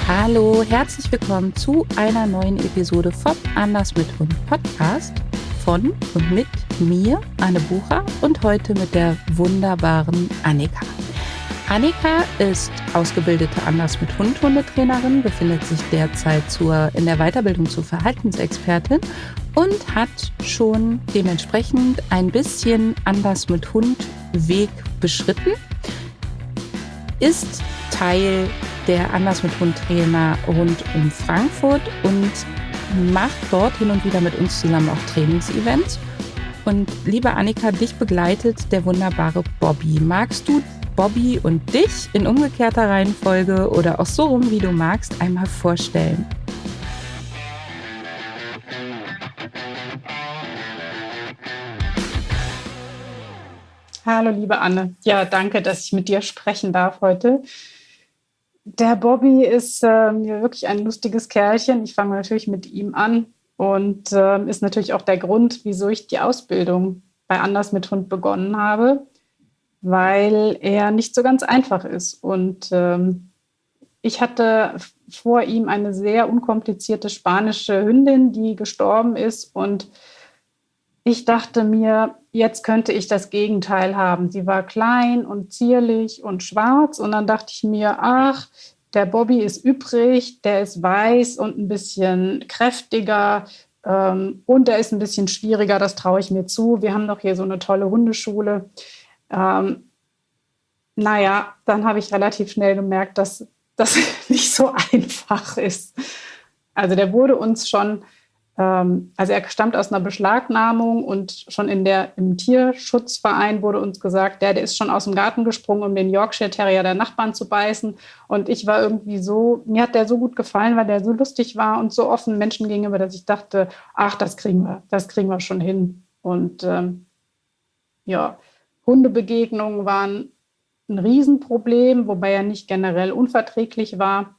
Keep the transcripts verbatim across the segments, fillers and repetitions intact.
Hallo, herzlich willkommen zu einer neuen Episode vom Anders mit Hund Podcast von und mit mir, Anne Bucher, und heute mit der wunderbaren Annika. Annika ist ausgebildete Anders mit Hund Hundetrainerin, befindet sich derzeit zur, in der Weiterbildung zur Verhaltensexpertin und hat schon dementsprechend ein bisschen Anders mit Hund Weg beschritten, ist Teil der Anders mit Hund Trainer rund um Frankfurt und macht dort hin und wieder mit uns zusammen auch Trainingsevents. Und liebe Annika, dich begleitet der wunderbare Bobby. Magst du Bobby und dich in umgekehrter Reihenfolge oder auch so rum, wie du magst, einmal vorstellen? Hallo, liebe Anne. Ja, danke, dass ich mit dir sprechen darf heute. Der Bobby ist äh, wirklich ein lustiges Kerlchen. Ich fange natürlich mit ihm an und äh, ist natürlich auch der Grund, wieso ich die Ausbildung bei Anders mit Hund begonnen habe, weil er nicht so ganz einfach ist. Und ähm, ich hatte vor ihm eine sehr unkomplizierte spanische Hündin, die gestorben ist, und ich dachte mir, jetzt könnte ich das Gegenteil haben. Sie war klein und zierlich und schwarz, und dann dachte ich mir, ach, der Bobby ist übrig, der ist weiß und ein bisschen kräftiger ähm, und der ist ein bisschen schwieriger, das traue ich mir zu. Wir haben doch hier so eine tolle Hundeschule. Ähm, naja, dann habe ich relativ schnell gemerkt, dass das nicht so einfach ist. Also der wurde uns schon Also er stammt aus einer Beschlagnahmung, und schon in der, im Tierschutzverein wurde uns gesagt, der, der ist schon aus dem Garten gesprungen, um den Yorkshire Terrier der Nachbarn zu beißen. Und ich war irgendwie so, mir hat der so gut gefallen, weil der so lustig war und so offen Menschen gegenüber, dass ich dachte, ach, das kriegen wir, das kriegen wir schon hin. Und ähm, ja, Hundebegegnungen waren ein Riesenproblem, wobei er nicht generell unverträglich war.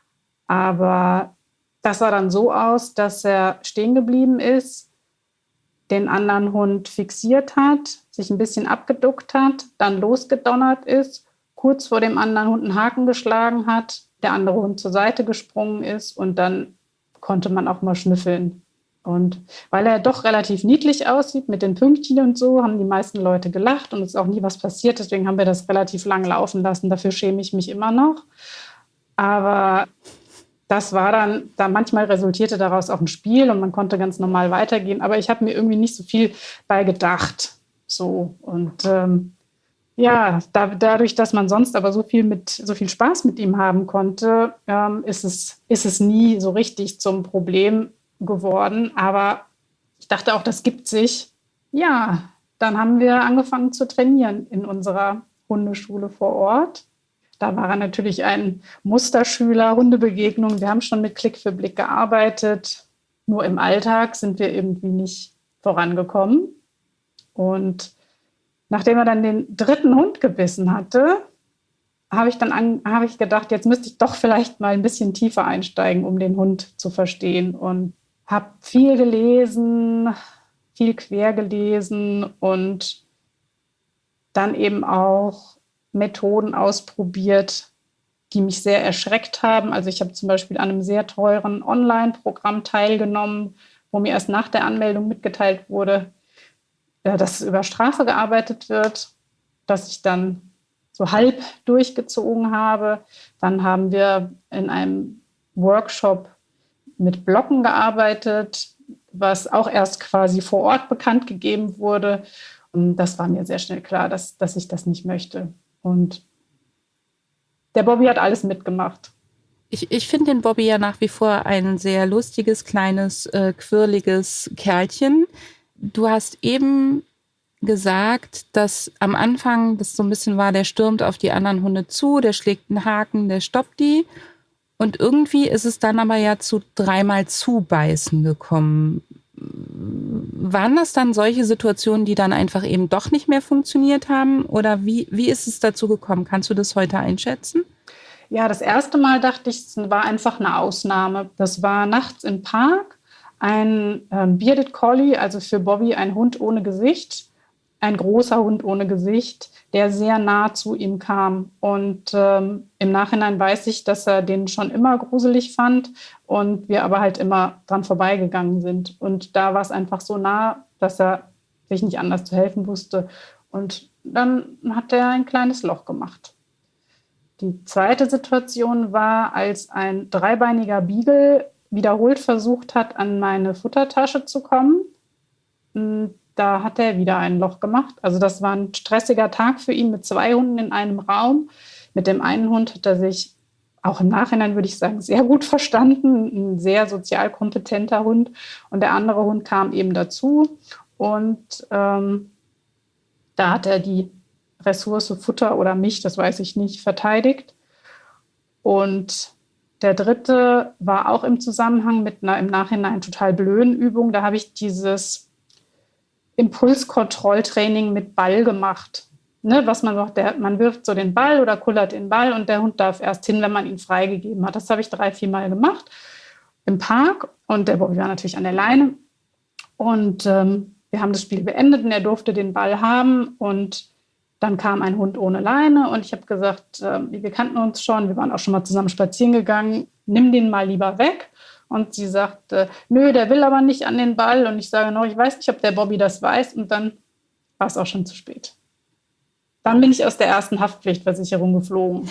Aber das sah dann so aus, dass er stehen geblieben ist, den anderen Hund fixiert hat, sich ein bisschen abgeduckt hat, dann losgedonnert ist, kurz vor dem anderen Hund einen Haken geschlagen hat, der andere Hund zur Seite gesprungen ist, und dann konnte man auch mal schnüffeln. Und weil er doch relativ niedlich aussieht mit den Pünktchen und so, haben die meisten Leute gelacht und es ist auch nie was passiert. Deswegen haben wir das relativ lang laufen lassen. Dafür schäme ich mich immer noch. Aber das war dann, da manchmal resultierte daraus auch ein Spiel und man konnte ganz normal weitergehen. Aber ich habe mir irgendwie nicht so viel bei gedacht. So, und ähm, ja, da, dadurch, dass man sonst aber so viel mit, so viel Spaß mit ihm haben konnte, ähm, ist es, ist es nie so richtig zum Problem geworden. Aber ich dachte auch, das gibt sich. Ja, dann haben wir angefangen zu trainieren in unserer Hundeschule vor Ort. Da war er natürlich ein Musterschüler, Hundebegegnung. Wir haben schon mit Klick für Blick gearbeitet. Nur im Alltag sind wir irgendwie nicht vorangekommen. Und nachdem er dann den dritten Hund gebissen hatte, habe ich dann an, habe ich gedacht, jetzt müsste ich doch vielleicht mal ein bisschen tiefer einsteigen, um den Hund zu verstehen. Und habe viel gelesen, viel quer gelesen und dann eben auch Methoden ausprobiert, die mich sehr erschreckt haben. Also ich habe zum Beispiel an einem sehr teuren Online-Programm teilgenommen, wo mir erst nach der Anmeldung mitgeteilt wurde, dass über Strafe gearbeitet wird, dass ich dann so halb durchgezogen habe. Dann haben wir in einem Workshop mit Blocken gearbeitet, was auch erst quasi vor Ort bekannt gegeben wurde. Und das war mir sehr schnell klar, dass, dass ich das nicht möchte. Und der Bobby hat alles mitgemacht. Ich, ich finde den Bobby ja nach wie vor ein sehr lustiges, kleines, äh, quirliges Kerlchen. Du hast eben gesagt, dass am Anfang das so ein bisschen war, der stürmt auf die anderen Hunde zu, der schlägt einen Haken, der stoppt die. Und irgendwie ist es dann aber ja zu dreimal Zubeißen gekommen. Waren das dann solche Situationen, die dann einfach eben doch nicht mehr funktioniert haben? Oder wie, wie ist es dazu gekommen? Kannst du das heute einschätzen? Ja, das erste Mal dachte ich, es war einfach eine Ausnahme. Das war nachts im Park. Ein ähm, Bearded Collie, also für Bobby ein Hund ohne Gesicht, ein großer Hund ohne Gesicht, der sehr nah zu ihm kam. Und ähm, im Nachhinein weiß ich, dass er den schon immer gruselig fand und wir aber halt immer dran vorbeigegangen sind. Und da war es einfach so nah, dass er sich nicht anders zu helfen wusste. Und dann hat er ein kleines Loch gemacht. Die zweite Situation war, als ein dreibeiniger Beagle wiederholt versucht hat, an meine Futtertasche zu kommen. Da hat er wieder ein Loch gemacht. Also das war ein stressiger Tag für ihn mit zwei Hunden in einem Raum. Mit dem einen Hund hat er sich auch im Nachhinein, würde ich sagen, sehr gut verstanden. Ein sehr sozial kompetenter Hund. Und der andere Hund kam eben dazu. Und ähm, da hat er die Ressource Futter oder mich, das weiß ich nicht, verteidigt. Und der dritte war auch im Zusammenhang mit einer im Nachhinein total blöden Übung. Da habe ich dieses Impulskontrolltraining mit Ball gemacht. Ne, was man sagt, der, man wirft so den Ball oder kullert den Ball und der Hund darf erst hin, wenn man ihn freigegeben hat. Das habe ich drei, vier Mal gemacht im Park und der Bobby war natürlich an der Leine. Und ähm, wir haben das Spiel beendet und er durfte den Ball haben und dann kam ein Hund ohne Leine und ich habe gesagt, äh, wir kannten uns schon, wir waren auch schon mal zusammen spazieren gegangen, nimm den mal lieber weg. Und sie sagt, äh, nö, der will aber nicht an den Ball. Und ich sage noch, ich weiß nicht, ob der Bobby das weiß. Und dann war es auch schon zu spät. Dann bin ich aus der ersten Haftpflichtversicherung geflogen.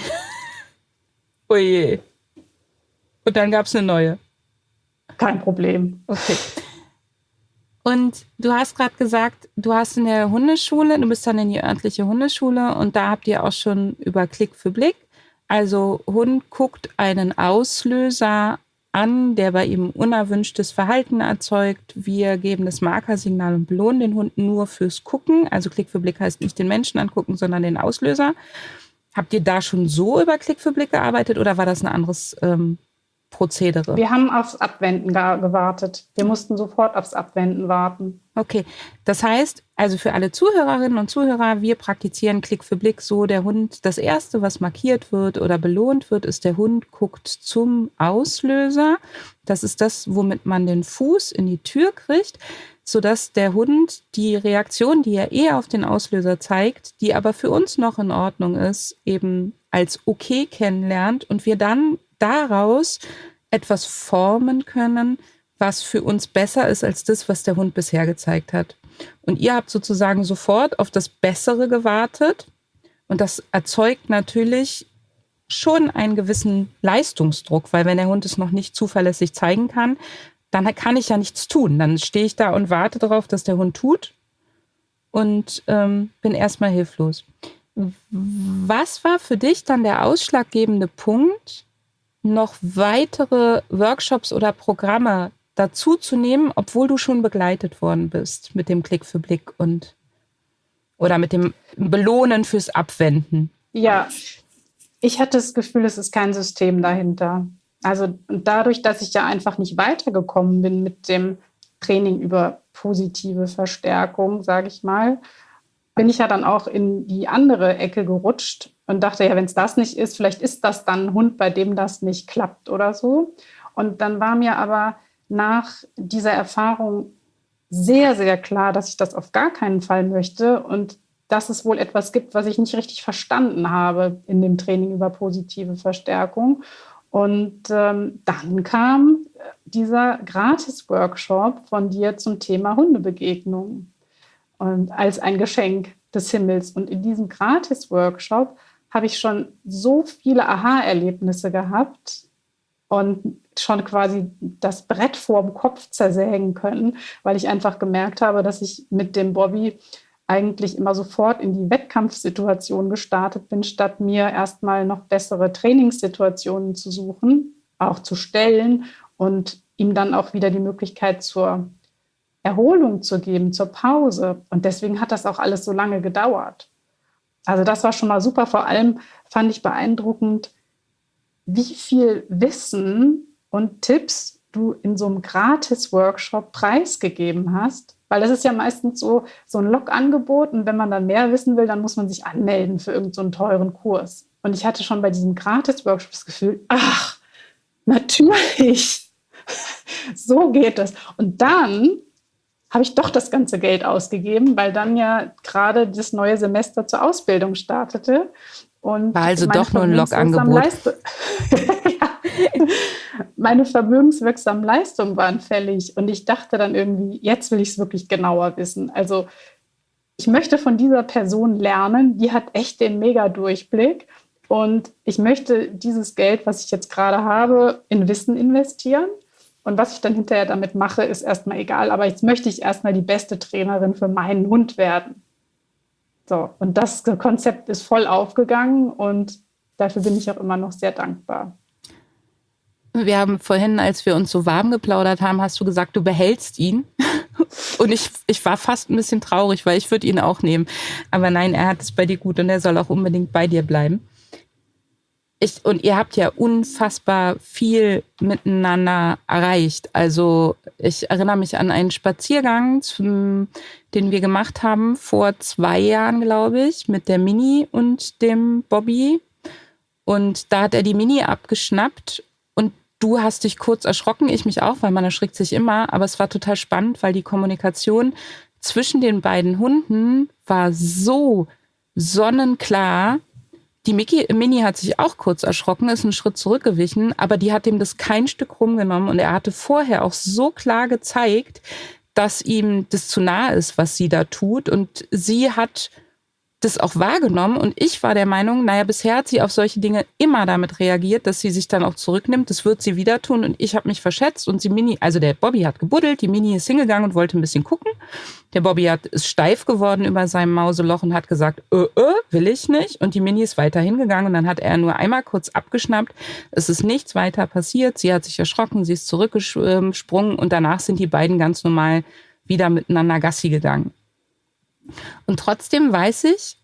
Oh je. Und dann gab es eine neue. Kein Problem. Okay. Und du hast gerade gesagt, du hast in der Hundeschule, du bist dann in die örtliche Hundeschule und da habt ihr auch schon über Klick für Blick. Also Hund guckt einen Auslöser an, der bei ihm unerwünschtes Verhalten erzeugt. Wir geben das Markersignal und belohnen den Hund nur fürs Gucken. Also Klick für Blick heißt nicht den Menschen angucken, sondern den Auslöser. Habt ihr da schon so über Klick für Blick gearbeitet oder war das ein anderes ähm, Prozedere? Wir haben aufs Abwenden gewartet. Wir mussten sofort aufs Abwenden warten. Okay, das heißt, also für alle Zuhörerinnen und Zuhörer, wir praktizieren Klick für Blick so, der Hund, das Erste, was markiert wird oder belohnt wird, ist, der Hund guckt zum Auslöser. Das ist das, womit man den Fuß in die Tür kriegt, sodass der Hund die Reaktion, die er eher auf den Auslöser zeigt, die aber für uns noch in Ordnung ist, eben als okay kennenlernt und wir dann daraus etwas formen können, was für uns besser ist als das, was der Hund bisher gezeigt hat. Und ihr habt sozusagen sofort auf das Bessere gewartet und das erzeugt natürlich schon einen gewissen Leistungsdruck, weil wenn der Hund es noch nicht zuverlässig zeigen kann, dann kann ich ja nichts tun. Dann stehe ich da und warte darauf, dass der Hund tut und ähm, bin erstmal hilflos. Was war für dich dann der ausschlaggebende Punkt, noch weitere Workshops oder Programme dazu zu nehmen, obwohl du schon begleitet worden bist mit dem Klick für Blick und oder mit dem Belohnen fürs Abwenden? Ja, ich hatte das Gefühl, es ist kein System dahinter. Also dadurch, dass ich ja einfach nicht weitergekommen bin mit dem Training über positive Verstärkung, sage ich mal, bin ich ja dann auch in die andere Ecke gerutscht und dachte, ja, wenn es das nicht ist, vielleicht ist das dann ein Hund, bei dem das nicht klappt oder so. Und dann war mir aber nach dieser Erfahrung sehr, sehr klar, dass ich das auf gar keinen Fall möchte und dass es wohl etwas gibt, was ich nicht richtig verstanden habe in dem Training über positive Verstärkung. Und ähm, dann kam dieser Gratis-Workshop von dir zum Thema Hundebegegnung und als ein Geschenk des Himmels. Und in diesem Gratis-Workshop habe ich schon so viele Aha-Erlebnisse gehabt und schon quasi das Brett vorm Kopf zersägen können, weil ich einfach gemerkt habe, dass ich mit dem Bobby eigentlich immer sofort in die Wettkampfsituation gestartet bin, statt mir erstmal noch bessere Trainingssituationen zu suchen, auch zu stellen und ihm dann auch wieder die Möglichkeit zur Erholung zu geben, zur Pause. Und deswegen hat das auch alles so lange gedauert. Also das war schon mal super. Vor allem fand ich beeindruckend, wie viel Wissen und Tipps du in so einem Gratis-Workshop preisgegeben hast. Weil das ist ja meistens so, so ein Log-Angebot. Und wenn man dann mehr wissen will, dann muss man sich anmelden für irgendeinen so teuren Kurs. Und ich hatte schon bei diesem Gratis-Workshop das Gefühl, ach, natürlich, so geht das. Und dann habe ich doch das ganze Geld ausgegeben, weil dann ja gerade das neue Semester zur Ausbildung startete. Und War also meine doch nur ein vermögenswirksamen Log-Angebot. Leist- ja. Meine vermögenswirksamen Leistungen waren fällig. Und ich dachte dann irgendwie, jetzt will ich es wirklich genauer wissen. Also ich möchte von dieser Person lernen, die hat echt den Mega-Durchblick. Und ich möchte dieses Geld, was ich jetzt gerade habe, in Wissen investieren. Und was ich dann hinterher damit mache, ist erstmal egal. Aber jetzt möchte ich erstmal die beste Trainerin für meinen Hund werden. So, und das Konzept ist voll aufgegangen und dafür bin ich auch immer noch sehr dankbar. Wir haben vorhin, als wir uns so warm geplaudert haben, hast du gesagt, du behältst ihn. Und ich, ich war fast ein bisschen traurig, weil ich würde ihn auch nehmen. Aber nein, er hat es bei dir gut und er soll auch unbedingt bei dir bleiben. Ich, und ihr habt ja unfassbar viel miteinander erreicht. Also ich erinnere mich an einen Spaziergang, zum, den wir gemacht haben vor zwei Jahren, glaube ich, mit der Mini und dem Bobby. Und da hat er die Mini abgeschnappt und du hast dich kurz erschrocken, ich mich auch, weil man erschrickt sich immer. Aber es war total spannend, weil die Kommunikation zwischen den beiden Hunden war so sonnenklar. Die Mickey, Mini hat sich auch kurz erschrocken, ist einen Schritt zurückgewichen, aber die hat ihm das kein Stück rumgenommen und er hatte vorher auch so klar gezeigt, dass ihm das zu nahe ist, was sie da tut und sie hat das auch wahrgenommen und ich war der Meinung, naja, bisher hat sie auf solche Dinge immer damit reagiert, dass sie sich dann auch zurücknimmt, das wird sie wieder tun und ich habe mich verschätzt und die Mini, also der Bobby hat gebuddelt, die Mini ist hingegangen und wollte ein bisschen gucken. Der Bobby hat, ist steif geworden über seinem Mauseloch und hat gesagt, äh, äh, will ich nicht. Und die Mini ist weiter hingegangen und dann hat er nur einmal kurz abgeschnappt. Es ist nichts weiter passiert. Sie hat sich erschrocken, sie ist zurückgesprungen und danach sind die beiden ganz normal wieder miteinander Gassi gegangen. Und trotzdem weiß ich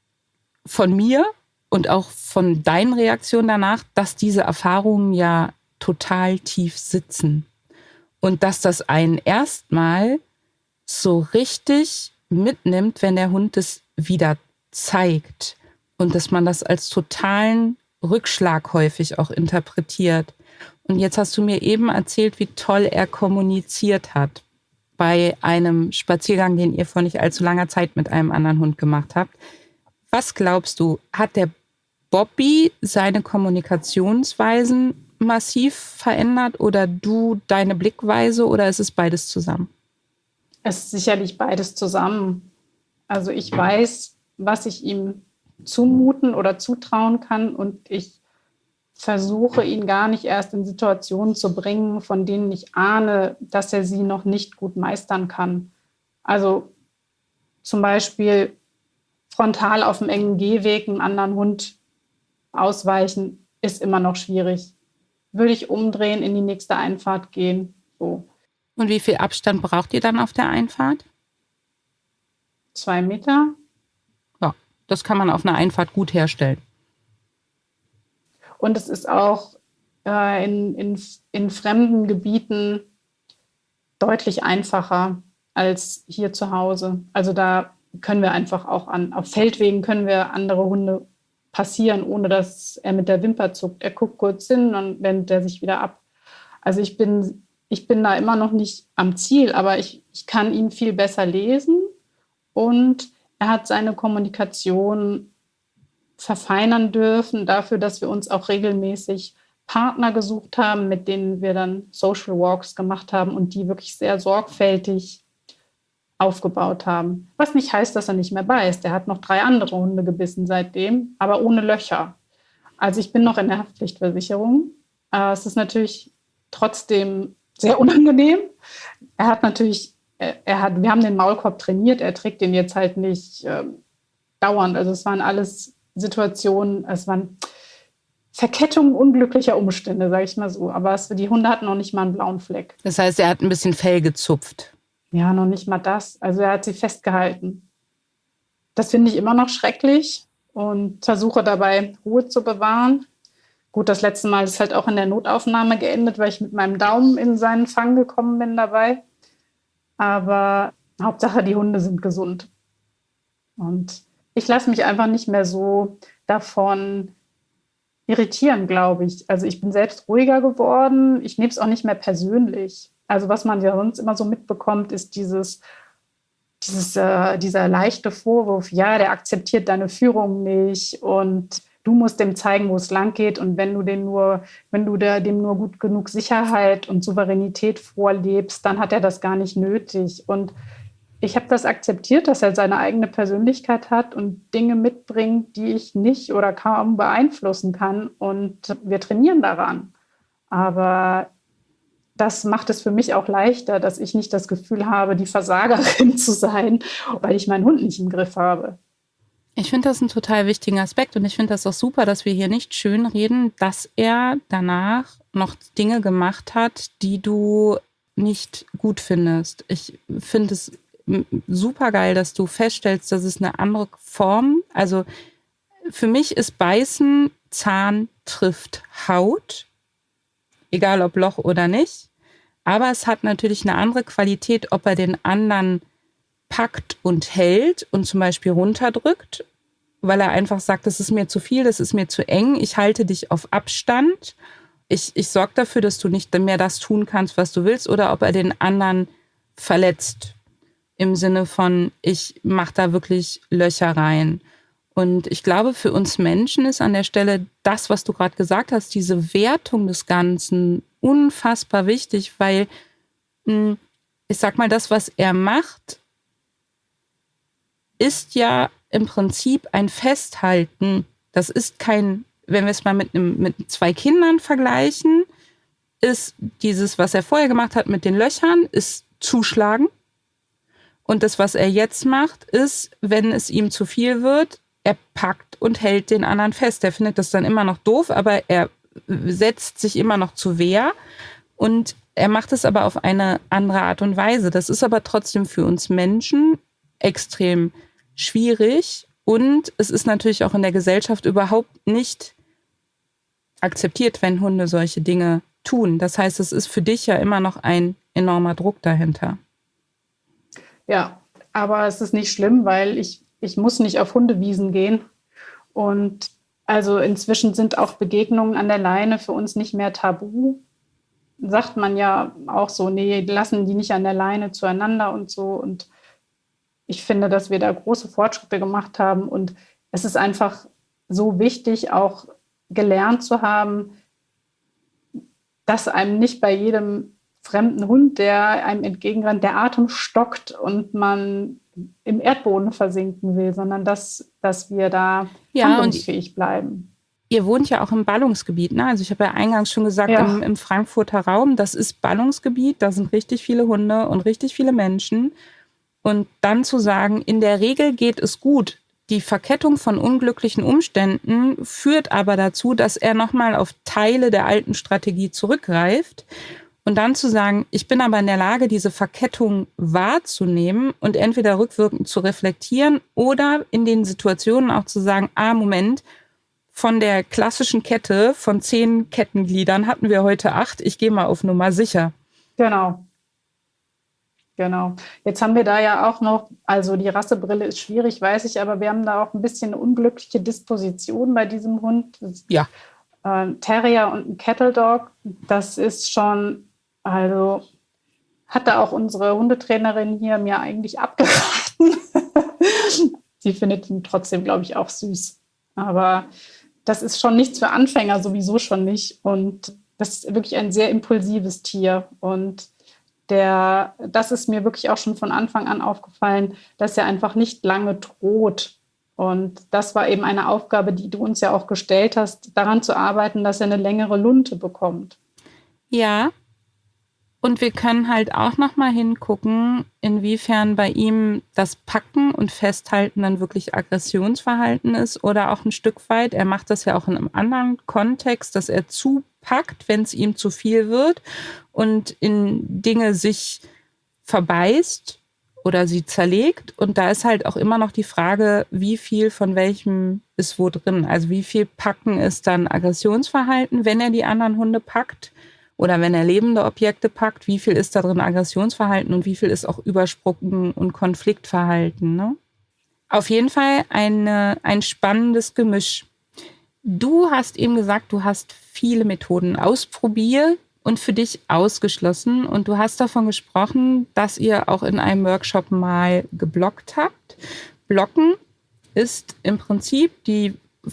von mir und auch von deinen Reaktionen danach, dass diese Erfahrungen ja total tief sitzen. Und dass das einen erstmal so richtig mitnimmt, wenn der Hund es wieder zeigt und dass man das als totalen Rückschlag häufig auch interpretiert. Und jetzt hast du mir eben erzählt, wie toll er kommuniziert hat bei einem Spaziergang, den ihr vor nicht allzu langer Zeit mit einem anderen Hund gemacht habt. Was glaubst du, hat der Bobby seine Kommunikationsweisen massiv verändert oder du deine Blickweise oder ist es beides zusammen? Es ist sicherlich beides zusammen. Also ich weiß, was ich ihm zumuten oder zutrauen kann und ich versuche ihn gar nicht erst in Situationen zu bringen, von denen ich ahne, dass er sie noch nicht gut meistern kann. Also zum Beispiel frontal auf dem engen Gehweg einen anderen Hund ausweichen, ist immer noch schwierig. Würde ich umdrehen, in die nächste Einfahrt gehen, so. Und wie viel Abstand braucht ihr dann auf der Einfahrt? Zwei Meter. Ja, das kann man auf einer Einfahrt gut herstellen. Und es ist auch äh, in, in, in fremden Gebieten deutlich einfacher als hier zu Hause. Also da können wir einfach auch an, auf Feldwegen können wir andere Hunde passieren, ohne dass er mit der Wimper zuckt. Er guckt kurz hin und wendet er sich wieder ab. Also ich bin, ich bin da immer noch nicht am Ziel, aber ich, ich kann ihn viel besser lesen und er hat seine Kommunikation verfeinern dürfen dafür, dass wir uns auch regelmäßig Partner gesucht haben, mit denen wir dann Social Walks gemacht haben und die wirklich sehr sorgfältig aufgebaut haben. Was nicht heißt, dass er nicht mehr beißt. Er hat noch drei andere Hunde gebissen seitdem, aber ohne Löcher. Also ich bin noch in der Haftpflichtversicherung. Äh, es ist natürlich trotzdem sehr unangenehm. Er hat natürlich, er hat, wir haben den Maulkorb trainiert, er trägt den jetzt halt nicht äh, dauernd. Also es waren alles Situationen, es waren Verkettungen unglücklicher Umstände, sage ich mal so. Aber es, die Hunde hatten noch nicht mal einen blauen Fleck. Das heißt, er hat ein bisschen Fell gezupft. Ja, noch nicht mal das. Also er hat sie festgehalten. Das finde ich immer noch schrecklich und versuche dabei Ruhe zu bewahren. Gut, das letzte Mal ist halt auch in der Notaufnahme geendet, weil ich mit meinem Daumen in seinen Fang gekommen bin dabei. Aber Hauptsache, die Hunde sind gesund. Und ich lasse mich einfach nicht mehr so davon irritieren, glaube ich. Also ich bin selbst ruhiger geworden. Ich nehme es auch nicht mehr persönlich. Also was man ja sonst immer so mitbekommt, ist dieses, dieses, äh, dieser leichte Vorwurf, ja, der akzeptiert deine Führung nicht und du musst dem zeigen, wo es lang geht. Und wenn du dem nur, wenn du der, dem nur gut genug Sicherheit und Souveränität vorlebst, dann hat er das gar nicht nötig. Und ich habe das akzeptiert, dass er seine eigene Persönlichkeit hat und Dinge mitbringt, die ich nicht oder kaum beeinflussen kann. Und wir trainieren daran. Aber das macht es für mich auch leichter, dass ich nicht das Gefühl habe, die Versagerin zu sein, weil ich meinen Hund nicht im Griff habe. Ich finde das einen total wichtigen Aspekt und ich finde das auch super, dass wir hier nicht schönreden, dass er danach noch Dinge gemacht hat, die du nicht gut findest. Ich finde es super geil, dass du feststellst, dass es eine andere Form, also für mich ist Beißen, Zahn trifft Haut, egal ob Loch oder nicht, aber es hat natürlich eine andere Qualität, ob er den anderen packt und hält und zum Beispiel runterdrückt, weil er einfach sagt, das ist mir zu viel, das ist mir zu eng, ich halte dich auf Abstand, ich, ich sorge dafür, dass du nicht mehr das tun kannst, was du willst, oder ob er den anderen verletzt, im Sinne von, ich mache da wirklich Löcher rein. Und ich glaube, für uns Menschen ist an der Stelle das, was du gerade gesagt hast, diese Wertung des Ganzen unfassbar wichtig, weil ich sag mal, das, was er macht, ist ja im Prinzip ein Festhalten. Das ist kein, wenn wir es mal mit, einem, mit zwei Kindern vergleichen, ist dieses, was er vorher gemacht hat mit den Löchern, ist zuschlagen. Und das, was er jetzt macht, ist, wenn es ihm zu viel wird, er packt und hält den anderen fest. Er findet das dann immer noch doof, aber er setzt sich immer noch zur Wehr. Und er macht es aber auf eine andere Art und Weise. Das ist aber trotzdem für uns Menschen extrem schwierig. Und es ist natürlich auch in der Gesellschaft überhaupt nicht akzeptiert, wenn Hunde solche Dinge tun. Das heißt, es ist für dich ja immer noch ein enormer Druck dahinter. Ja, aber es ist nicht schlimm, weil ich, ich muss nicht auf Hundewiesen gehen. Und also inzwischen sind auch Begegnungen an der Leine für uns nicht mehr tabu. Sagt man ja auch so, nee, lassen die nicht an der Leine zueinander und so. Und ich finde, dass wir da große Fortschritte gemacht haben. Und es ist einfach so wichtig, auch gelernt zu haben, dass einem nicht bei jedem fremden Hund, der einem entgegenrennt, der Atem stockt und man im Erdboden versinken will, sondern dass, dass wir da ja, handlungsfähig bleiben. Ihr wohnt ja auch im Ballungsgebiet, ne? Also ich habe ja eingangs schon gesagt, ja. im, im Frankfurter Raum, das ist Ballungsgebiet, da sind richtig viele Hunde und richtig viele Menschen. Und dann zu sagen, in der Regel geht es gut. Die Verkettung von unglücklichen Umständen führt aber dazu, dass er nochmal auf Teile der alten Strategie zurückgreift. Und dann zu sagen, ich bin aber in der Lage, diese Verkettung wahrzunehmen und entweder rückwirkend zu reflektieren oder in den Situationen auch zu sagen, ah, Moment, von der klassischen Kette von zehn Kettengliedern hatten wir heute acht, ich gehe mal auf Nummer sicher. Genau. Genau. Jetzt haben wir da ja auch noch, also die Rassebrille ist schwierig, weiß ich, aber wir haben da auch ein bisschen eine unglückliche Disposition bei diesem Hund. Ja. Äh, Terrier und ein Cattle Dog, das ist schon, also hatte auch unsere Hundetrainerin hier mir eigentlich abgeraten. Sie findet ihn trotzdem, glaube ich, auch süß. Aber das ist schon nichts für Anfänger, sowieso schon nicht. Und das ist wirklich ein sehr impulsives Tier. Und der, das ist mir wirklich auch schon von Anfang an aufgefallen, dass er einfach nicht lange droht. Und das war eben eine Aufgabe, die du uns ja auch gestellt hast, daran zu arbeiten, dass er eine längere Lunte bekommt. Ja. Und wir können halt auch noch mal hingucken, inwiefern bei ihm das Packen und Festhalten dann wirklich Aggressionsverhalten ist oder auch ein Stück weit. Er macht das ja auch in einem anderen Kontext, dass er zupackt, wenn es ihm zu viel wird und in Dinge sich verbeißt oder sie zerlegt. Und da ist halt auch immer noch die Frage, wie viel von welchem ist wo drin. Also wie viel Packen ist dann Aggressionsverhalten, wenn er die anderen Hunde packt? Oder wenn er lebende Objekte packt, wie viel ist da drin Aggressionsverhalten und wie viel ist auch Übersprungen und Konfliktverhalten, ne? Auf jeden Fall eine, ein spannendes Gemisch. Du hast eben gesagt, du hast viele Methoden ausprobiert und für dich ausgeschlossen. Und du hast davon gesprochen, dass ihr auch in einem Workshop mal geblockt habt. Blocken ist im Prinzip die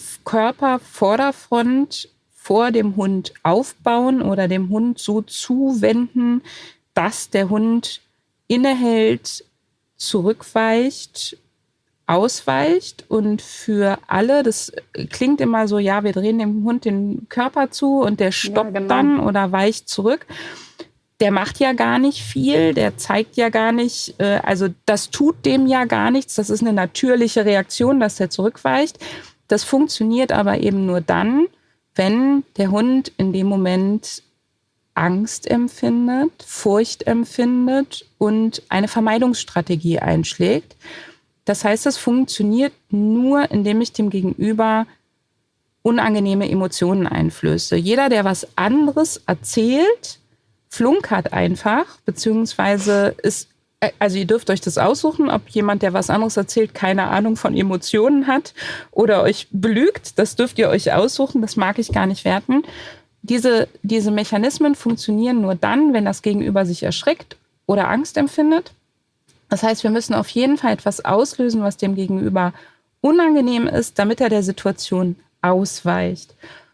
Körpervorderfront vor dem Hund aufbauen oder dem Hund so zuwenden, dass der Hund innehält, zurückweicht, ausweicht. Und für alle, das klingt immer so, ja, wir drehen dem Hund den Körper zu und der stoppt ja, genau. dann oder weicht zurück. Der macht ja gar nicht viel, der zeigt ja gar nicht, äh, also das tut dem ja gar nichts. Das ist eine natürliche Reaktion, dass der zurückweicht. Das funktioniert aber eben nur dann, wenn der Hund in dem Moment Angst empfindet, Furcht empfindet und eine Vermeidungsstrategie einschlägt. Das heißt, das funktioniert nur, indem ich dem Gegenüber unangenehme Emotionen einflöße. Jeder, der was anderes erzählt, flunkert einfach, beziehungsweise ist, also ihr dürft euch das aussuchen, ob jemand, der was anderes erzählt, keine Ahnung von Emotionen hat oder euch belügt. Das dürft ihr euch aussuchen, das mag ich gar nicht werten. Diese, diese Mechanismen funktionieren nur dann, wenn das Gegenüber sich erschrickt oder Angst empfindet. Das heißt, wir müssen auf jeden Fall etwas auslösen, was dem Gegenüber unangenehm ist, damit er der Situation ausweicht.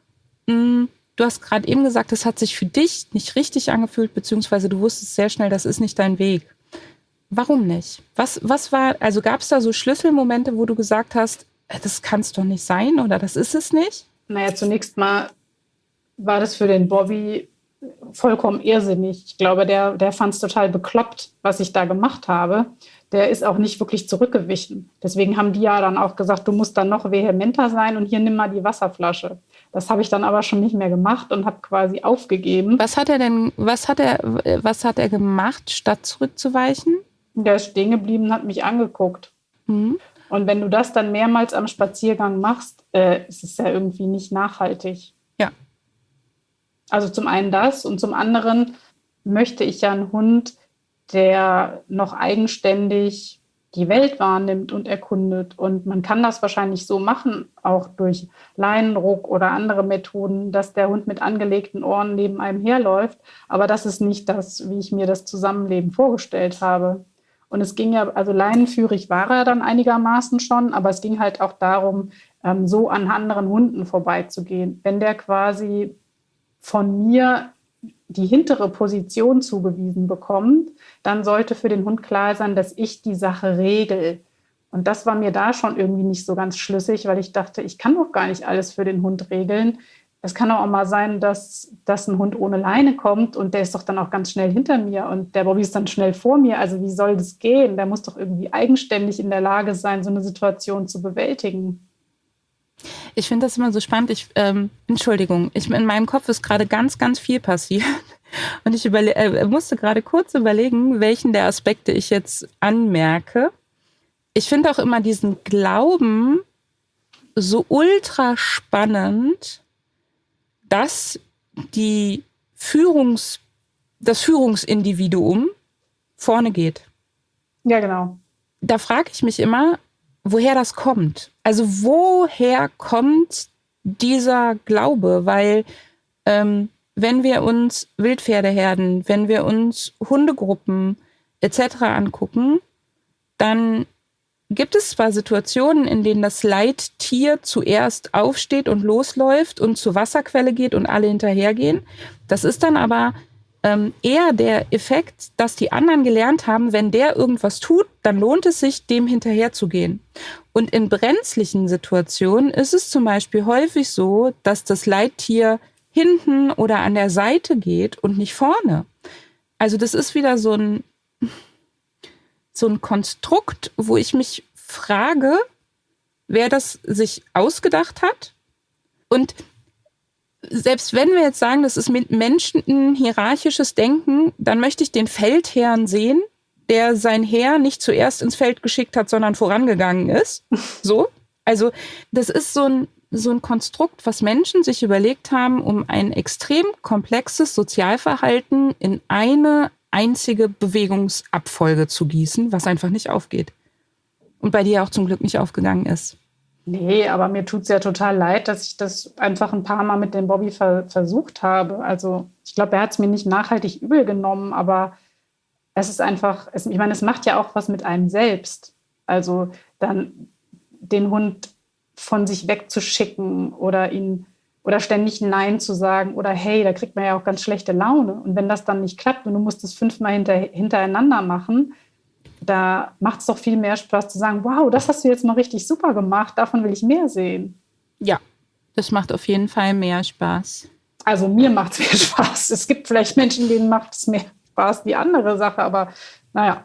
Du hast gerade eben gesagt, das hat sich für dich nicht richtig angefühlt, beziehungsweise du wusstest sehr schnell, das ist nicht dein Weg. Warum nicht? Was, was war, also gab es da so Schlüsselmomente, wo du gesagt hast, das kann es doch nicht sein oder das ist es nicht? Naja, zunächst mal war das für den Bobby vollkommen irrsinnig. Ich glaube, der, der fand es total bekloppt, was ich da gemacht habe. Der ist auch nicht wirklich zurückgewichen. Deswegen haben die ja dann auch gesagt, du musst dann noch vehementer sein und hier nimm mal die Wasserflasche. Das habe ich dann aber schon nicht mehr gemacht und habe quasi aufgegeben. Was hat er denn, was hat er, was hat er gemacht, statt zurückzuweichen? Der ist stehen geblieben und hat mich angeguckt. Mhm. Und wenn du das dann mehrmals am Spaziergang machst, äh, ist es ja irgendwie nicht nachhaltig. Ja. Also zum einen das und zum anderen möchte ich ja einen Hund, der noch eigenständig die Welt wahrnimmt und erkundet. Und man kann das wahrscheinlich so machen, auch durch Leinenruck oder andere Methoden, dass der Hund mit angelegten Ohren neben einem herläuft. Aber das ist nicht das, wie ich mir das Zusammenleben vorgestellt habe. Und es ging ja, also leinenführig war er dann einigermaßen schon, aber es ging halt auch darum, ähm, so an anderen Hunden vorbeizugehen. Wenn der quasi von mir die hintere Position zugewiesen bekommt, dann sollte für den Hund klar sein, dass ich die Sache regel. Und das war mir da schon irgendwie nicht so ganz schlüssig, weil ich dachte, ich kann doch gar nicht alles für den Hund regeln. Es kann auch mal sein, dass, dass ein Hund ohne Leine kommt und der ist doch dann auch ganz schnell hinter mir und der Bobby ist dann schnell vor mir. Also wie soll das gehen? Der muss doch irgendwie eigenständig in der Lage sein, so eine Situation zu bewältigen. Ich finde das immer so spannend. Ich, ähm, Entschuldigung, ich, in meinem Kopf ist gerade ganz, ganz viel passiert. Und ich überle- äh, musste gerade kurz überlegen, welchen der Aspekte ich jetzt anmerke. Ich finde auch immer diesen Glauben so ultra spannend, dass die Führungs, das Führungsindividuum vorne geht. Ja, genau. Da frage ich mich immer, woher das kommt. Also woher kommt dieser Glaube? Weil ähm, wenn wir uns Wildpferdeherden, wenn wir uns Hundegruppen et cetera angucken, dann gibt es zwar Situationen, in denen das Leittier zuerst aufsteht und losläuft und zur Wasserquelle geht und alle hinterhergehen. Das ist dann aber ähm, eher der Effekt, dass die anderen gelernt haben, wenn der irgendwas tut, dann lohnt es sich, dem hinterherzugehen. Und in brenzlichen Situationen ist es zum Beispiel häufig so, dass das Leittier hinten oder an der Seite geht und nicht vorne. Also das ist wieder so ein, so ein Konstrukt, wo ich mich frage, wer das sich ausgedacht hat. Und selbst wenn wir jetzt sagen, das ist mit Menschen ein hierarchisches Denken, dann möchte ich den Feldherrn sehen, der sein Heer nicht zuerst ins Feld geschickt hat, sondern vorangegangen ist. So. Also das ist so ein, so ein Konstrukt, was Menschen sich überlegt haben, um ein extrem komplexes Sozialverhalten in eine einzige Bewegungsabfolge zu gießen, was einfach nicht aufgeht. Und bei dir auch zum Glück nicht aufgegangen ist. Nee, aber mir tut es ja total leid, dass ich das einfach ein paar Mal mit dem Bobby ver versucht habe. Also ich glaube, er hat es mir nicht nachhaltig übel genommen, aber es ist einfach, es, ich meine, es macht ja auch was mit einem selbst. Also dann den Hund von sich wegzuschicken oder ihn oder ständig Nein zu sagen oder hey, da kriegt man ja auch ganz schlechte Laune. Und wenn das dann nicht klappt und du musst es fünfmal hinter, hintereinander machen, da macht es doch viel mehr Spaß zu sagen, wow, das hast du jetzt mal richtig super gemacht, davon will ich mehr sehen. Ja, das macht auf jeden Fall mehr Spaß. Also mir macht es mehr Spaß. Es gibt vielleicht Menschen, denen macht es mehr Spaß, die andere Sache, aber naja.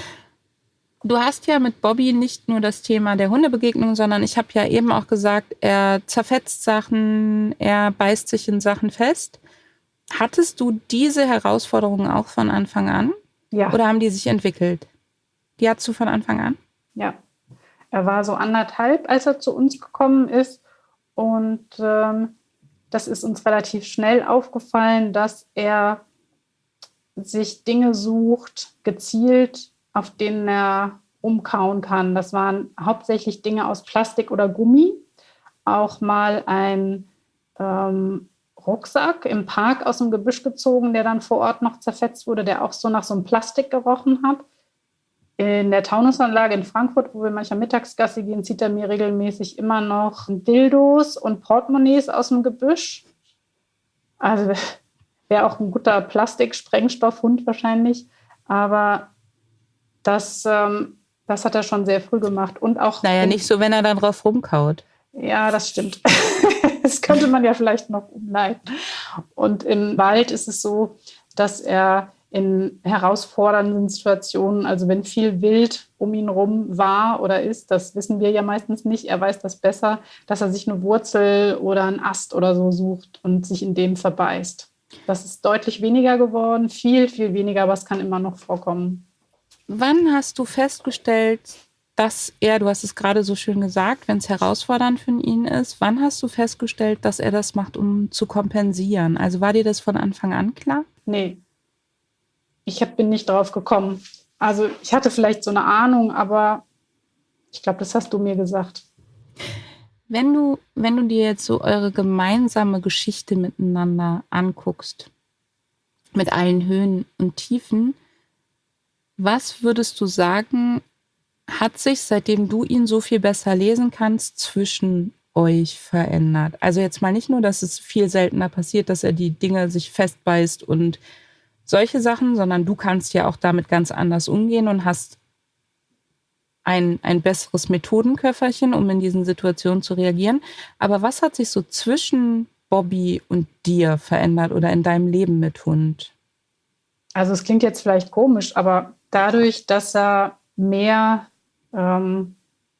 Du hast ja mit Bobby nicht nur das Thema der Hundebegegnung, sondern ich habe ja eben auch gesagt, er zerfetzt Sachen, er beißt sich in Sachen fest. Hattest du diese Herausforderungen auch von Anfang an? Ja. Oder haben die sich entwickelt? Die hattest du von Anfang an? Ja. Er war so anderthalb, als er zu uns gekommen ist. Und ähm, das ist uns relativ schnell aufgefallen, dass er sich Dinge sucht, gezielt, auf denen er umkauen kann. Das waren hauptsächlich Dinge aus Plastik oder Gummi. Auch mal ein ähm, Rucksack im Park aus dem Gebüsch gezogen, der dann vor Ort noch zerfetzt wurde, der auch so nach so einem Plastik gerochen hat. In der Taunusanlage in Frankfurt, wo wir manchmal Mittagsgassi gehen, zieht er mir regelmäßig immer noch Dildos und Portemonnaies aus dem Gebüsch. Also wäre auch ein guter Plastik-Sprengstoffhund wahrscheinlich. Aber das, ähm, das hat er schon sehr früh gemacht. Und auch naja, in, nicht so, wenn er dann drauf rumkaut. Ja, das stimmt. Das könnte man ja vielleicht noch umleiten. Und im Wald ist es so, dass er in herausfordernden Situationen, also wenn viel Wild um ihn rum war oder ist, das wissen wir ja meistens nicht, er weiß das besser, dass er sich eine Wurzel oder einen Ast oder so sucht und sich in dem verbeißt. Das ist deutlich weniger geworden, viel, viel weniger, aber es kann immer noch vorkommen. Wann hast du festgestellt, dass er, du hast es gerade so schön gesagt, wenn es herausfordernd für ihn ist, wann hast du festgestellt, dass er das macht, um zu kompensieren? Also war dir das von Anfang an klar? Nee. Ich hab, bin nicht drauf gekommen. Also ich hatte vielleicht so eine Ahnung, aber ich glaube, das hast du mir gesagt. Wenn du, wenn du dir jetzt so eure gemeinsame Geschichte miteinander anguckst, mit allen Höhen und Tiefen, was würdest du sagen, hat sich, seitdem du ihn so viel besser lesen kannst, zwischen euch verändert? Also jetzt mal nicht nur, dass es viel seltener passiert, dass er die Dinge sich festbeißt und solche Sachen, sondern du kannst ja auch damit ganz anders umgehen und hast ein, ein besseres Methodenköfferchen, um in diesen Situationen zu reagieren. Aber was hat sich so zwischen Bobby und dir verändert oder in deinem Leben mit Hund? Also es klingt jetzt vielleicht komisch, aber dadurch, dass er mehr, ähm,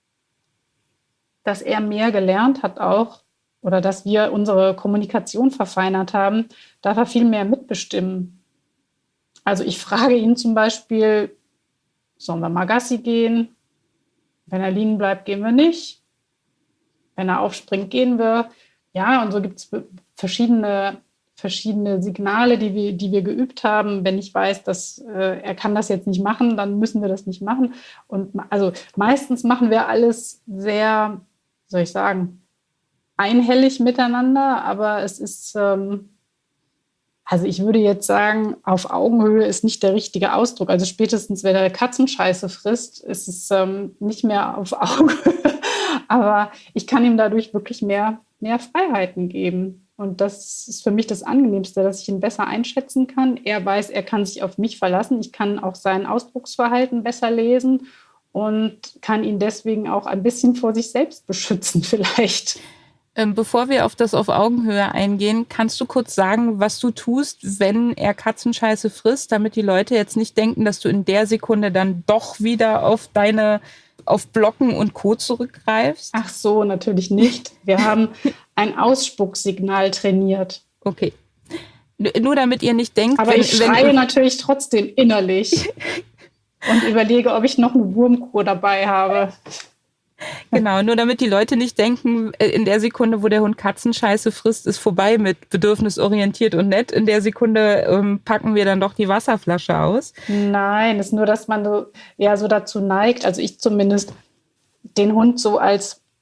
dass er mehr gelernt hat auch, oder dass wir unsere Kommunikation verfeinert haben, darf er viel mehr mitbestimmen. Also ich frage ihn zum Beispiel, sollen wir mal Gassi gehen? Wenn er liegen bleibt, gehen wir nicht. Wenn er aufspringt, gehen wir. Ja, und so gibt es verschiedene, verschiedene Signale, die wir, die wir geübt haben. Wenn ich weiß, dass äh, er kann das jetzt nicht machen, dann müssen wir das nicht machen. Und also meistens machen wir alles sehr, wie soll ich sagen, einhellig miteinander, aber es ist... Ähm, Also ich würde jetzt sagen, auf Augenhöhe ist nicht der richtige Ausdruck. Also spätestens, wenn er Katzenscheiße frisst, ist es ähm, nicht mehr auf Augenhöhe. Aber ich kann ihm dadurch wirklich mehr, mehr Freiheiten geben. Und das ist für mich das Angenehmste, dass ich ihn besser einschätzen kann. Er weiß, er kann sich auf mich verlassen. Ich kann auch sein Ausdrucksverhalten besser lesen und kann ihn deswegen auch ein bisschen vor sich selbst beschützen vielleicht. Bevor wir auf das auf Augenhöhe eingehen, kannst du kurz sagen, was du tust, wenn er Katzenscheiße frisst, damit die Leute jetzt nicht denken, dass du in der Sekunde dann doch wieder auf deine, auf Blocken und Co. zurückgreifst? Ach so, natürlich nicht. Wir haben ein Ausspucksignal trainiert. Okay. Nur damit ihr nicht denkt... Aber wenn, ich schreie wenn natürlich trotzdem innerlich und überlege, ob ich noch eine Wurmkur dabei habe. Genau, nur damit die Leute nicht denken, in der Sekunde, wo der Hund Katzenscheiße frisst, ist vorbei mit bedürfnisorientiert und nett. In der Sekunde ähm, packen wir dann doch die Wasserflasche aus. Nein, es ist nur, dass man so, ja, so dazu neigt, also ich zumindest, den Hund so als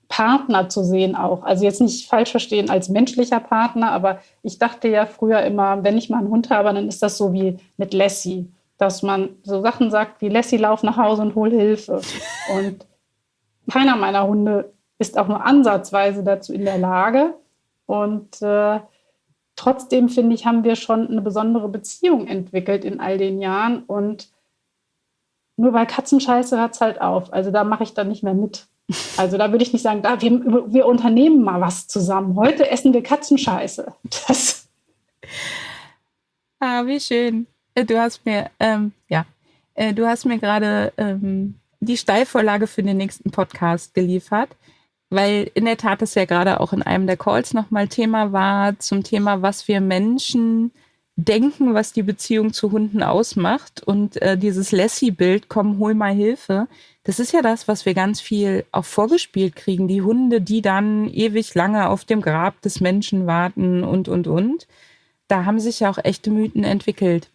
Partner zu sehen auch. Also jetzt nicht falsch verstehen als menschlicher Partner, aber ich dachte ja früher immer, wenn ich mal einen Hund habe, dann ist das so wie mit Lassie, dass man so Sachen sagt wie Lassie, lauf nach Hause und hol Hilfe. Und keiner meiner Hunde ist auch nur ansatzweise dazu in der Lage. Und äh, trotzdem, finde ich, haben wir schon eine besondere Beziehung entwickelt in all den Jahren. Und nur bei Katzenscheiße hört es halt auf. Also da mache ich dann nicht mehr mit. Also da würde ich nicht sagen, da, wir, wir unternehmen mal was zusammen. Heute essen wir Katzenscheiße. Das Ah, wie schön. Äh, Du hast mir, ähm, ja, äh, du hast mir gerade ähm, die Steilvorlage für den nächsten Podcast geliefert, weil in der Tat das ja gerade auch in einem der Calls nochmal Thema war, zum Thema, was wir Menschen denken, was die Beziehung zu Hunden ausmacht. Und äh, dieses Lassie-Bild, komm, hol mal Hilfe, das ist ja das, was wir ganz viel auch vorgespielt kriegen. Die Hunde, die dann ewig lange auf dem Grab des Menschen warten und, und, und. Da haben sich ja auch echte Mythen entwickelt.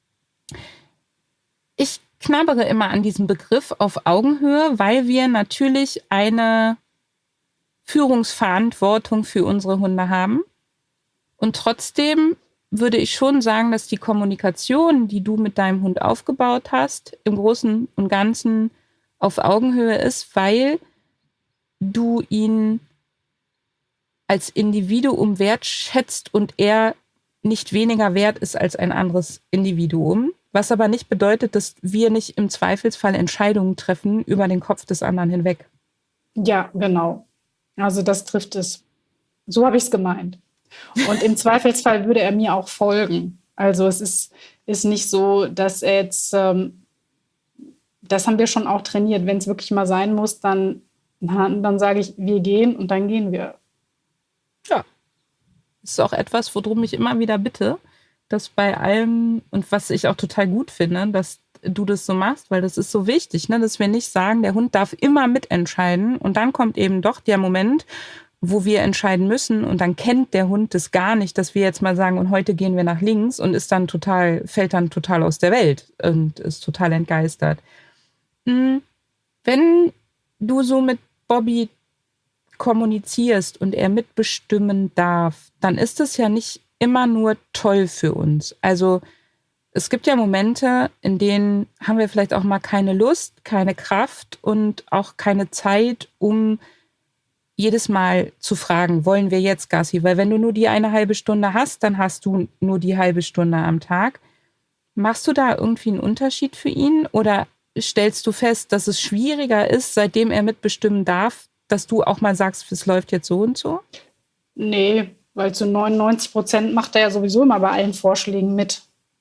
Ich knabbere immer an diesem Begriff auf Augenhöhe, weil wir natürlich eine Führungsverantwortung für unsere Hunde haben. Und trotzdem würde ich schon sagen, dass die Kommunikation, die du mit deinem Hund aufgebaut hast, im Großen und Ganzen auf Augenhöhe ist, weil du ihn als Individuum wertschätzt und er nicht weniger wert ist als ein anderes Individuum. Was aber nicht bedeutet, dass wir nicht im Zweifelsfall Entscheidungen treffen über den Kopf des anderen hinweg. ja, genau. Also das trifft es. So habe ich es gemeint. Und im Zweifelsfall würde er mir auch folgen. Also es ist, ist nicht so, dass er jetzt, ähm, das haben wir schon auch trainiert. Wenn es wirklich mal sein muss, dann, dann, dann sage ich, wir gehen und dann gehen wir. Ja, das ist auch etwas, worum ich immer wieder bitte, dass bei allem, und was ich auch total gut finde, dass du das so machst, weil das ist so wichtig, ne, dass wir nicht sagen, der Hund darf immer mitentscheiden und dann kommt eben doch der Moment, wo wir entscheiden müssen und dann kennt der Hund das gar nicht, dass wir jetzt mal sagen, und heute gehen wir nach links und ist dann total, fällt dann total aus der Welt und ist total entgeistert. Wenn du so mit Bobby kommunizierst und er mitbestimmen darf, dann ist es ja nicht immer nur toll für uns. Also es gibt ja Momente, in denen haben wir vielleicht auch mal keine Lust, keine Kraft und auch keine Zeit, um jedes Mal zu fragen, wollen wir jetzt Gassi? Weil wenn du nur die eine halbe Stunde hast, dann hast du nur die halbe Stunde am Tag. Machst du da irgendwie einen Unterschied für ihn oder stellst du fest, dass es schwieriger ist, seitdem er mitbestimmen darf, dass du auch mal sagst, es läuft jetzt so und so? Nee, weil zu neunundneunzig Prozent macht er ja sowieso immer bei allen Vorschlägen mit.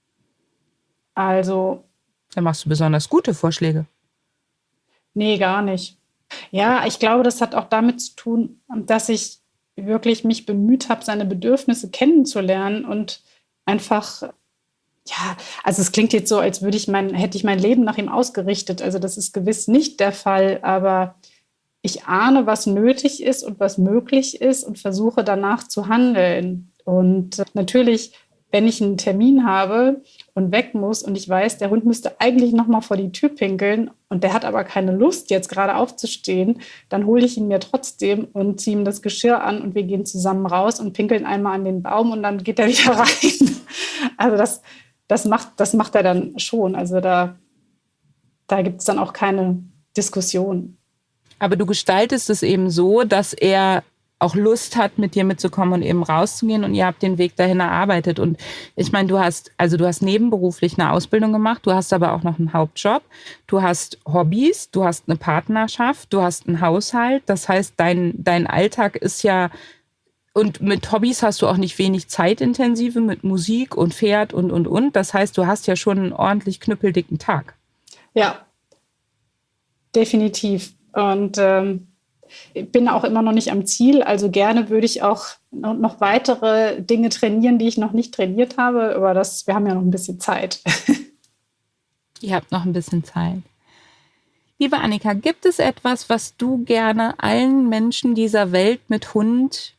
Also, Dann machst du besonders gute Vorschläge. nee, gar nicht. Ja, ich glaube, das hat auch damit zu tun, dass ich wirklich mich bemüht habe, seine Bedürfnisse kennenzulernen und einfach, ja, also es klingt jetzt so, als würde ich mein, hätte ich mein Leben nach ihm ausgerichtet. Also das ist gewiss nicht der Fall, aber ich ahne, was nötig ist und was möglich ist und versuche danach zu handeln. Und äh, natürlich, wenn ich einen Termin habe und weg muss und ich weiß, der Hund müsste eigentlich noch mal vor die Tür pinkeln und der hat aber keine Lust, jetzt gerade aufzustehen, dann hole ich ihn mir trotzdem und ziehe ihm das Geschirr an und wir gehen zusammen raus und pinkeln einmal an den Baum und dann geht er wieder rein. Also das, das, macht, das macht er dann schon. Also da, da gibt es dann auch keine Diskussion. Aber du gestaltest es eben so, dass er auch Lust hat, mit dir mitzukommen und eben rauszugehen und ihr habt den Weg dahin erarbeitet. Und ich meine, du hast, also du hast nebenberuflich eine Ausbildung gemacht, du hast aber auch noch einen Hauptjob, du hast Hobbys, du hast eine Partnerschaft, du hast einen Haushalt. Das heißt, dein, dein Alltag ist ja, und mit Hobbys hast du auch nicht wenig zeitintensive, mit Musik und Pferd und, und, und. Das heißt, du hast ja schon einen ordentlich knüppeldicken Tag. Ja, definitiv. Und ähm, ich bin auch immer noch nicht am Ziel. Also gerne würde ich auch noch, noch weitere Dinge trainieren, die ich noch nicht trainiert habe. Aber das, wir haben ja noch ein bisschen Zeit. Ihr habt noch ein bisschen Zeit. Liebe Annika, gibt es etwas, was du gerne allen Menschen dieser Welt mit Hund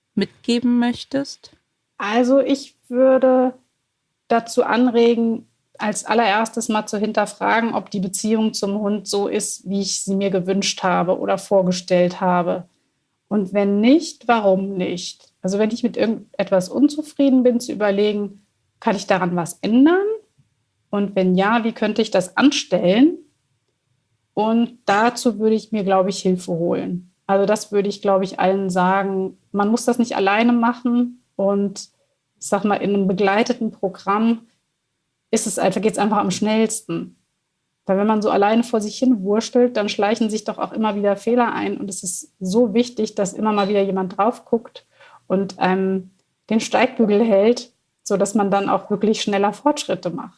mitgeben möchtest? Also ich würde dazu anregen, als allererstes mal zu hinterfragen, ob die Beziehung zum Hund so ist, wie ich sie mir gewünscht habe oder vorgestellt habe. Und wenn nicht, warum nicht? Also wenn ich mit irgendetwas unzufrieden bin, zu überlegen, kann ich daran was ändern? Und wenn ja, wie könnte ich das anstellen? Und dazu würde ich mir, glaube ich, Hilfe holen. Also das würde ich, glaube ich, allen sagen. Man muss das nicht alleine machen. Und ich sag mal, in einem begleiteten Programm ist es einfach, geht es einfach am schnellsten. Weil wenn man so alleine vor sich hin wurstelt, dann schleichen sich doch auch immer wieder Fehler ein. Und es ist so wichtig, dass immer mal wieder jemand drauf guckt und einem den Steigbügel hält, sodass man dann auch wirklich schneller Fortschritte macht.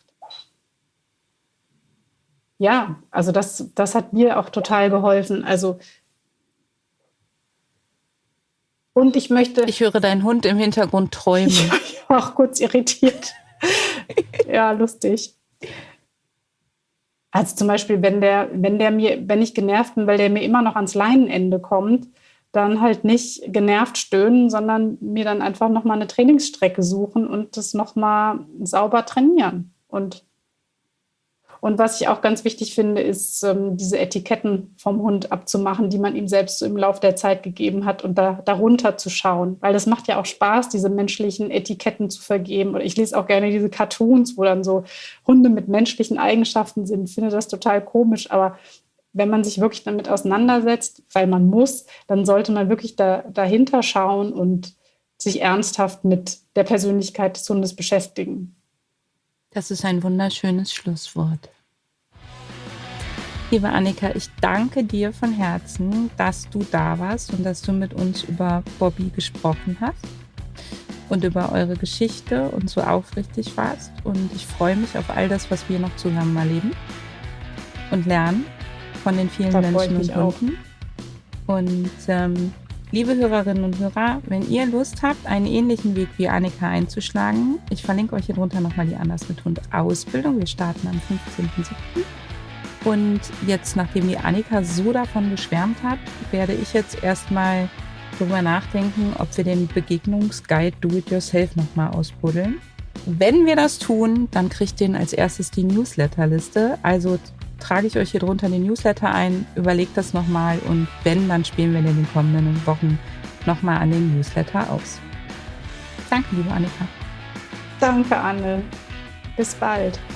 Ja, also das, das hat mir auch total geholfen. Also und ich möchte... Ich höre deinen Hund im Hintergrund träumen. Ich war auch kurz irritiert. Ja, lustig. Also zum Beispiel, wenn der, wenn der mir, wenn ich genervt bin, weil der mir immer noch ans Leinenende kommt, dann halt nicht genervt stöhnen, sondern mir dann einfach nochmal eine Trainingsstrecke suchen und das nochmal sauber trainieren. Und, und was ich auch ganz wichtig finde, ist, ähm, diese Etiketten vom Hund abzumachen, die man ihm selbst so im Laufe der Zeit gegeben hat und da, darunter zu schauen. Weil das macht ja auch Spaß, diese menschlichen Etiketten zu vergeben. Oder ich lese auch gerne diese Cartoons, wo dann so Hunde mit menschlichen Eigenschaften sind. Ich finde das total komisch, aber wenn man sich wirklich damit auseinandersetzt, weil man muss, dann sollte man wirklich da, dahinter schauen und sich ernsthaft mit der Persönlichkeit des Hundes beschäftigen. Das ist ein wunderschönes Schlusswort. Liebe Annika, ich danke dir von Herzen, dass du da warst und dass du mit uns über Bobby gesprochen hast und über eure Geschichte und so aufrichtig warst. Und ich freue mich auf all das, was wir noch zusammen erleben und lernen von den vielen Da Menschen und auch. Hunden. Und ähm, liebe Hörerinnen und Hörer, wenn ihr Lust habt, einen ähnlichen Weg wie Annika einzuschlagen, ich verlinke euch hier drunter nochmal die Anders mit Hund Ausbildung. Wir starten am fünfzehnten siebten Und jetzt, nachdem die Annika so davon geschwärmt hat, werde ich jetzt erstmal darüber nachdenken, ob wir den Begegnungsguide Do It Yourself nochmal ausbuddeln. Wenn wir das tun, dann kriegt ihr als erstes die Newsletterliste. Also trage ich euch hier drunter den Newsletter ein, überlegt das nochmal und wenn, dann spielen wir in den kommenden Wochen nochmal an den Newsletter aus. Danke, liebe Annika. Danke, Anne. Bis bald.